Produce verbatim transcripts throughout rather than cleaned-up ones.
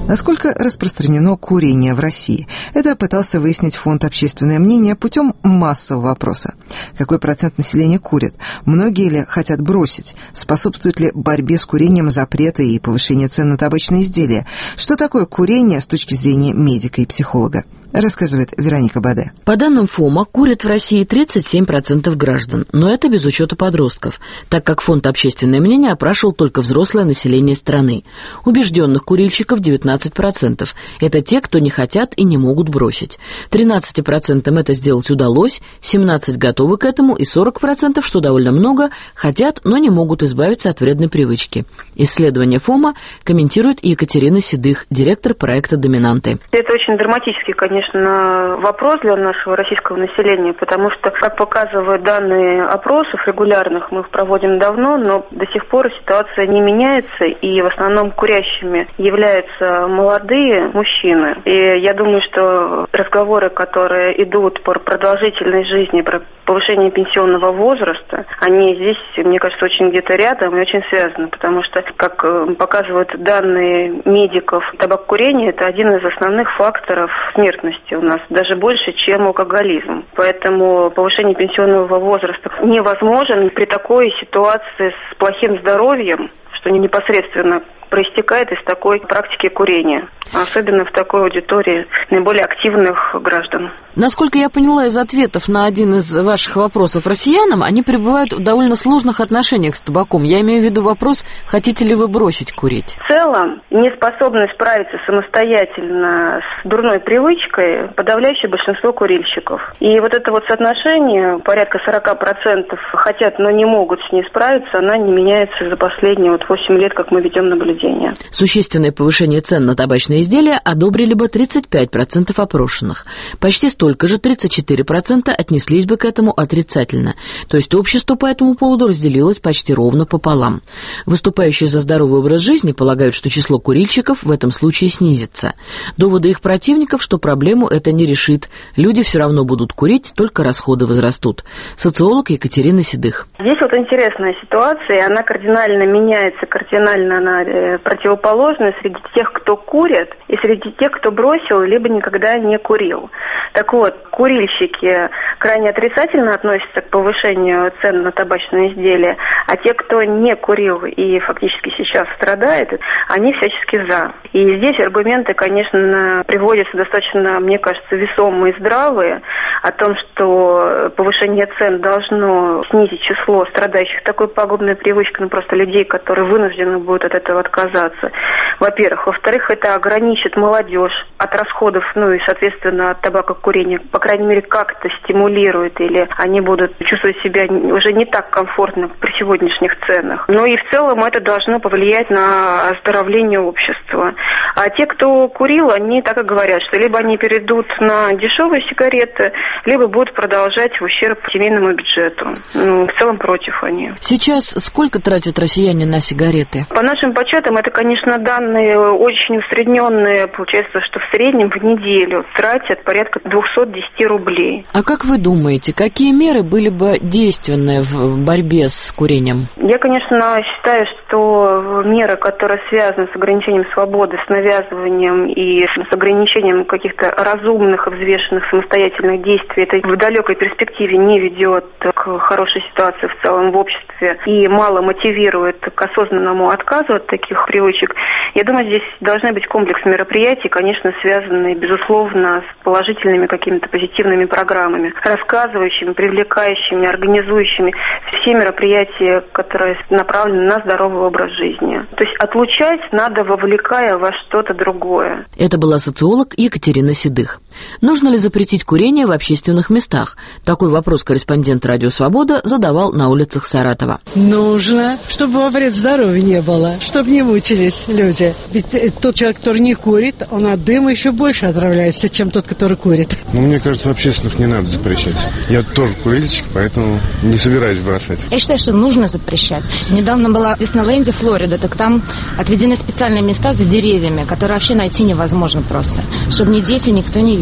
Насколько распространено курение в России? Это пытался выяснить фонд «Общественное мнение» путем массового опроса. Какой процент населения курит? Многие ли хотят бросить? Способствует ли борьбе с курением запреты и повышение цен на табачные изделия? Что такое курение с точки зрения медика и психолога? Рассказывает Вероника Баде. По данным ФОМа, курят в России тридцать семь процентов граждан, но это без учета подростков, так как фонд «Общественное мнение» опрашивал только взрослое население страны. Убежденных курильщиков девятнадцать процентов. Это те, кто не хотят и не могут бросить. тринадцать процентов это сделать удалось, семнадцать процентов готовы к этому и сорок процентов, что довольно много, хотят, но не могут избавиться от вредной привычки. Исследование ФОМа комментирует Екатерина Седых, директор проекта «Доминанты». Это очень драматический, конечно, вопрос для нашего российского населения, потому что, как показывают данные опросов регулярных, мы их проводим давно, но до сих пор ситуация не меняется, и в основном курящими являются молодые мужчины. И я думаю, что разговоры, которые идут про продолжительность жизни, про повышение пенсионного возраста, они здесь, мне кажется, очень где-то рядом и очень связаны, потому что, как показывают данные медиков, табакокурение – это один из основных факторов смертности у нас, даже больше, чем алкоголизм. Поэтому повышение пенсионного возраста невозможно при такой ситуации с плохим здоровьем, что непосредственно проистекает из такой практики курения, особенно в такой аудитории наиболее активных граждан. Насколько я поняла из ответов на один из ваших вопросов россиянам, они пребывают в довольно сложных отношениях с табаком. Я имею в виду вопрос, хотите ли вы бросить курить? В целом, неспособность справиться самостоятельно с дурной привычкой подавляющее большинство курильщиков. И вот это вот соотношение, порядка сорок процентов хотят, но не могут с ней справиться, она не меняется за последние вот восемь лет, как мы ведем наблюдение. Существенное повышение цен на табачные изделия одобрили бы тридцать пять процентов опрошенных. Почти столько же, тридцать четыре процента, отнеслись бы к этому отрицательно. То есть общество по этому поводу разделилось почти ровно пополам. Выступающие за здоровый образ жизни полагают, что число курильщиков в этом случае снизится. Доводы их противников, что проблему это не решит. Люди все равно будут курить, только расходы возрастут. Социолог Екатерина Седых. Здесь вот интересная ситуация, она кардинально меняется, кардинально она противоположная среди тех, кто курит, и среди тех, кто бросил, либо никогда не курил. Так вот, курильщики крайне отрицательно относятся к повышению цен на табачные изделия, а те, кто не курил и фактически сейчас страдает, они всячески за. И здесь аргументы, конечно, приводятся достаточно, мне кажется, весомые и здравые, о том, что повышение цен должно снизить число страдающих такой пагубной привычкой, ну просто людей, которые вынуждены будут от этого отказаться. Во-первых. Во-вторых, это ограничит молодежь от расходов, ну и, соответственно, от табакокурения, по крайней мере, как-то стимулирует, или они будут чувствовать себя уже не так комфортно при сегодняшних ценах. Но и в целом это должно повлиять на оздоровление общества. А те, кто курил, они так и говорят, что либо они перейдут на дешевые сигареты, либо будут продолжать в ущерб семейному бюджету. Ну, в целом против они. Сейчас сколько тратят россияне на сигареты? По нашим подсчетам, это, конечно, данные очень усредненные. Получается, что в среднем в неделю тратят порядка двести десять рублей. А как вы думаете, какие меры были бы действенны в борьбе с курением? Я, конечно, считаю, что меры, которые связаны с ограничением свободы, с навязыванием и с ограничением каких-то разумных и взвешенных самостоятельных действий, это в далекой перспективе не ведет к хорошей ситуации в целом в обществе и мало мотивирует к осознанному отказу от таких привычек. Я думаю, здесь должны быть комплекс мероприятий, конечно, связанные, безусловно, с положительными какими-то позитивными программами, рассказывающими, привлекающими, организующими все мероприятия, которые направлены на здоровый образ жизни. То есть отлучать надо, вовлекая во что-то другое. Это была социолог Екатерина Седых. Нужно ли запретить курение в общественных местах? Такой вопрос корреспондент «Радио Свобода» задавал на улицах Саратова. Нужно, чтобы во вред здоровью не было, чтобы не мучились люди. Ведь тот человек, который не курит, он от дыма еще больше отравляется, чем тот, который курит. Ну, мне кажется, в общественных не надо запрещать. Я тоже курильщик, поэтому не собираюсь бросать. Я считаю, что нужно запрещать. Недавно была в Диснейленде, Флорида, так там отведены специальные места за деревьями, которые вообще найти невозможно просто, чтобы ни дети, никто не видел.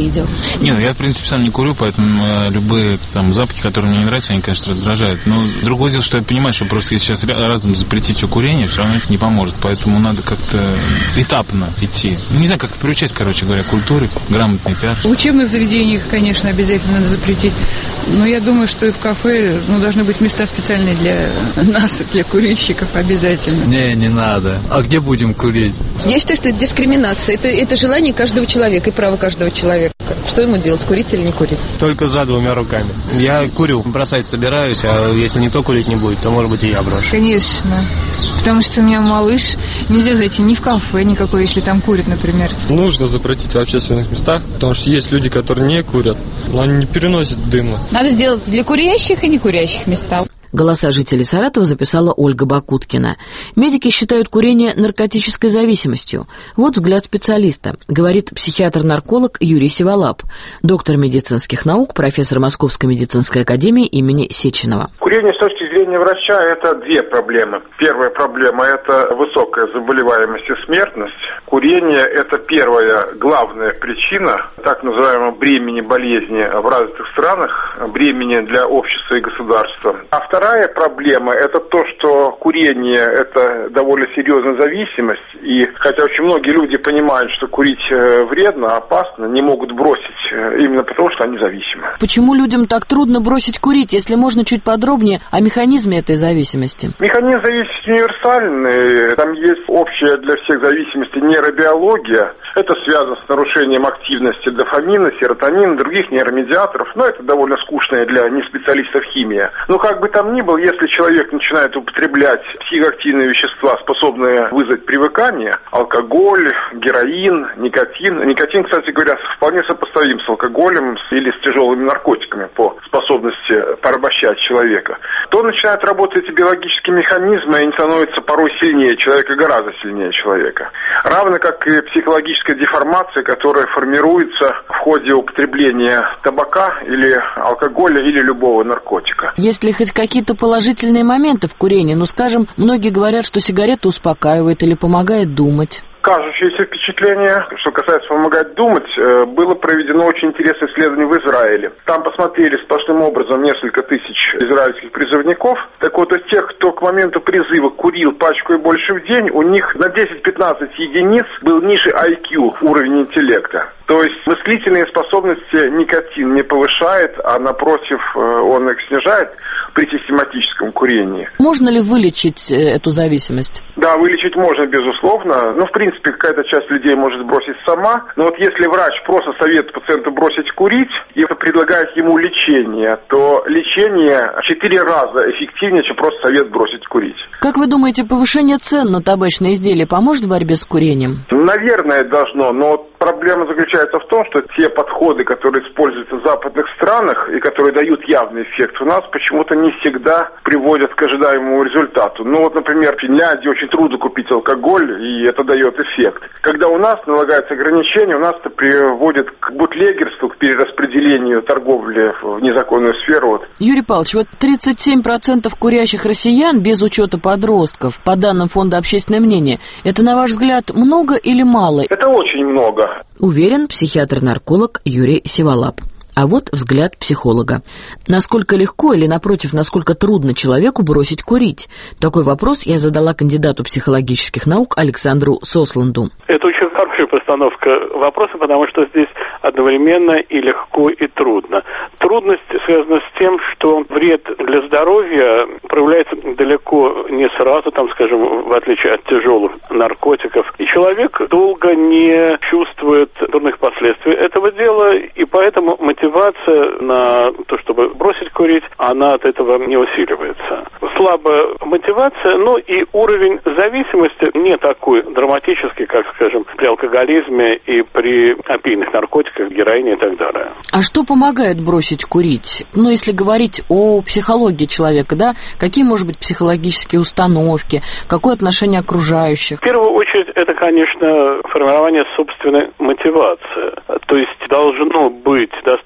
видел. Не, ну я, в принципе, сам не курю, поэтому э, любые там запахи, которые мне не нравятся, они, конечно, раздражают. Но другое дело, что я понимаю, что просто если сейчас разом запретить все курение, все равно это не поможет. Поэтому надо как-то этапно идти. Ну, не знаю, как-то приучать, короче говоря, к культуре, грамотный пиар. В учебных заведениях, конечно, обязательно надо запретить. Но я думаю, что и в кафе ну, должны быть места специальные для нас, для курильщиков обязательно. Не, не надо. А где будем курить? Я считаю, что это дискриминация. Это, это желание каждого человека и право каждого человека. Что ему делать, курить или не курить? Только за двумя руками. Я курю, бросать собираюсь, а если никто курить не будет, то, может быть, и я брошу. Конечно. Потому что у меня малыш, нельзя зайти ни в кафе никакой, если там курят, например. Нужно запретить в общественных местах, потому что есть люди, которые не курят, но они не переносят дыма. Надо сделать для курящих и некурящих места. Голоса жителей Саратова записала Ольга Бакуткина. Медики считают курение наркотической зависимостью. Вот взгляд специалиста, говорит психиатр-нарколог Юрий Сиволап, доктор медицинских наук, профессор Московской медицинской академии имени Сеченова. Курение с точки зрения врача – это две проблемы. Первая проблема – это высокая заболеваемость и смертность. Курение – это первая главная причина так называемого бремени болезни в развитых странах, бремени для общества и государства. А вторая проблема – это то, что курение – это довольно серьезная зависимость. И хотя очень многие люди понимают, что курить вредно, опасно, не могут бросить именно потому, что они зависимы. Почему людям так трудно бросить курить, если можно чуть подробнее о механизме этой зависимости? Механизм зависимости универсальный. Там есть общая для всех зависимости нейробиология. Это связано с нарушением активности дофамина, серотонина, других нейромедиаторов. Но это довольно скучная для неспециалистов химия. Но как бы там ни было, если человек начинает употреблять психоактивные вещества, способные вызвать привыкание, алкоголь, героин, никотин. Никотин, кстати говоря, вполне сопоставим с алкоголем или с тяжелыми наркотиками по способности порабощать человека, то начинают работать эти биологические механизмы, и они становятся порой сильнее человека, гораздо сильнее человека. Равно как и психологическая деформация, которая формируется в ходе употребления табака или алкоголя или любого наркотика. Есть ли хоть какие-то положительные моменты в курении? Ну, скажем, многие говорят, что сигарета успокаивает или помогает думать. Кажущееся впечатление, что касается помогать думать, было проведено очень интересное исследование в Израиле. Там посмотрели сплошным образом несколько тысяч израильских призывников. Так вот, из тех, кто к моменту призыва курил пачку и больше в день, у них на десять-пятнадцать единиц был ниже ай кью, уровень интеллекта. То есть мыслительные способности никотин не повышает, а напротив, он их снижает при систематическом курении. Можно ли вылечить эту зависимость? Да, вылечить можно, безусловно. Ну, в принципе, какая-то часть людей может бросить сама. Но вот если врач просто советует пациенту бросить курить и предлагает ему лечение, то лечение в четыре раза эффективнее, чем просто совет бросить курить. Как вы думаете, повышение цен на табачные изделия поможет в борьбе с курением? Наверное, должно, но проблема заключается в том, что те подходы, которые используются в западных странах и которые дают явный эффект, у нас почему-то не всегда приводят к ожидаемому результату. Ну вот, например, в Финляндии очень трудно купить алкоголь, и это дает эффект. Когда у нас налагаются ограничения, у нас это приводит к бутлегерству, к перераспределению торговли в незаконную сферу. Вот. Юрий Павлович, вот тридцать семь процентов курящих россиян без учета подростков, по данным Фонда общественное мнение, это, на ваш взгляд, много или мало? Это очень много. Уверен психиатр-нарколог Юрий Сиволап. А вот взгляд психолога. Насколько легко или, напротив, насколько трудно человеку бросить курить? Такой вопрос я задала кандидату психологических наук Александру Сосланду. Это очень хорошая постановка вопроса, потому что здесь одновременно и легко, и трудно. Трудность связана с тем, что вред для здоровья проявляется далеко не сразу, там, скажем, в отличие от тяжелых наркотиков. И человек долго не чувствует дурных последствий этого дела, и поэтому мотивация Мотивация на то, чтобы бросить курить, она от этого не усиливается. Слабая мотивация, но и уровень зависимости не такой драматический, как, скажем, при алкоголизме и при опийных наркотиках, героине и так далее. А что помогает бросить курить? Ну, если говорить о психологии человека, да, какие, может быть, психологические установки, какое отношение окружающих? В первую очередь, это, конечно, формирование собственной мотивации. То есть должно быть достаточно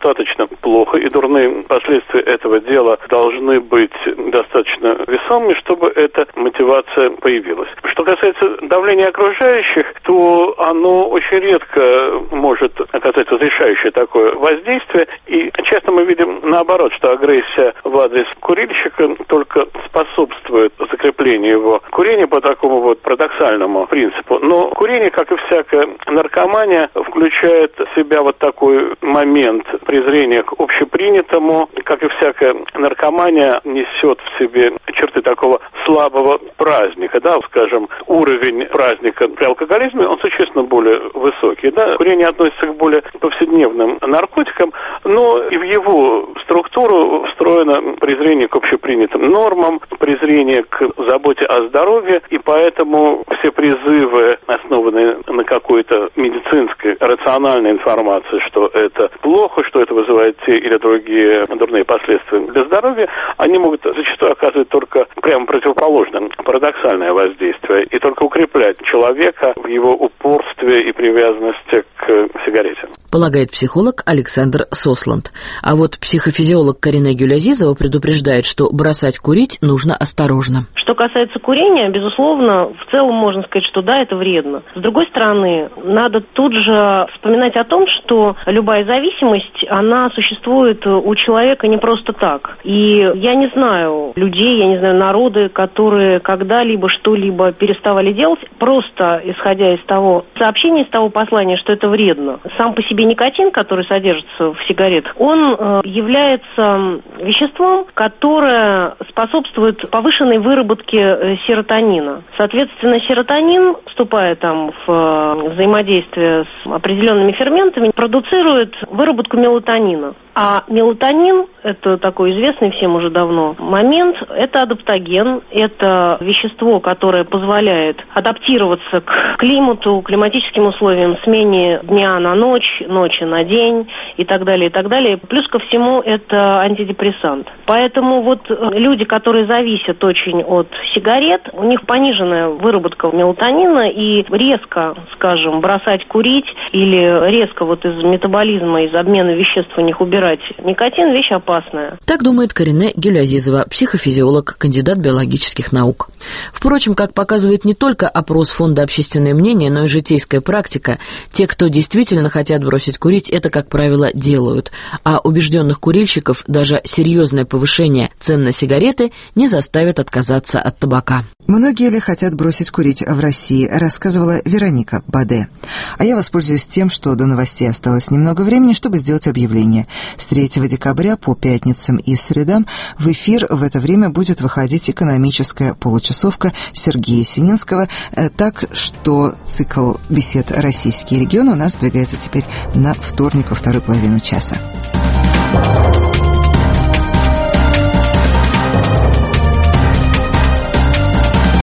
достаточно плохо, и дурные последствия этого дела должны быть достаточно весомыми, чтобы эта мотивация появилась. Что касается давления окружающих, то оно очень редко может оказать разрешающее такое воздействие, и часто мы видим наоборот, что агрессия в адрес курильщика только способствует закреплению его курения по такому вот парадоксальному принципу. Но курение, как и всякая наркомания, включает в себя вот такой момент презрения к общепринятому, как и всякая наркомания несет в себе черты такого слабого праздника, да, скажем, уровень праздника при алкоголизме, он существенно более высокий, да, курение относится к более повседневным наркотикам, но и в его структуру встроено презрение к общепринятым нормам, презрение к заботе о здоровье, и поэтому все призывы, основанные на какой-то медицинской, рациональной информации, что это плохо, что это вызывает те или другие дурные последствия для здоровья, они могут зачастую оказывать только прямо противоположное, парадоксальное воздействие, и только укреплять человека в его упорстве и привязанности к сигарете. Полагает психолог Александр Сосланд. А вот психофизиолог Карине Гюлязизова предупреждает, что бросать курить нужно осторожно. Что касается курения, безусловно, в целом можно сказать, что да, это вредно. С другой стороны, надо тут же вспоминать о том, что любая зависимость, она существует у человека не просто так. И я не знаю людей, я не знаю народы, которые когда-либо что-либо переставали делать, просто исходя из того сообщения, из того послания, что это вредно. Сам по себе никотин, который содержится в сигаретах, он э, является веществом, которое способствует повышенной выработке э, серотонина. Соответственно, серотонин, вступая там в э, взаимодействие с определенными ферментами, продуцирует выработку мелатонина. А мелатонин – это такой известный всем уже давно момент, это адаптоген, это вещество, которое позволяет адаптироваться к климату, климатическим условиям, смене дня на ночь, ночи на день и так далее, и так далее. Плюс ко всему это антидепрессант. Поэтому вот люди, которые зависят очень от сигарет, у них пониженная выработка мелатонина, и резко, скажем, бросать курить или резко вот из метаболизма, из обмена веществ у них убирать никотин – вещь опасная. Так думает Карине Гюлязизова, психофизиолог, кандидат биологических наук. Впрочем, как показывает не только опрос Фонда «Общественное мнение», но и житейская практика, те, кто действительно хотят бросить курить, это, как правило, делают. А убежденных курильщиков даже серьезное повышение цен на сигареты не заставит отказаться от табака. Многие ли хотят бросить курить в России, рассказывала Вероника Баде. А я воспользуюсь тем, что до новостей осталось немного времени, чтобы сделать объявление. С третьего декабря по пятницам и средам в эфир в это время будет выходить экономическая получасовка Сергея Сининского. Так что цикл бесед «Российские регионы» у нас двигается теперь на вторник во вторую половину часа.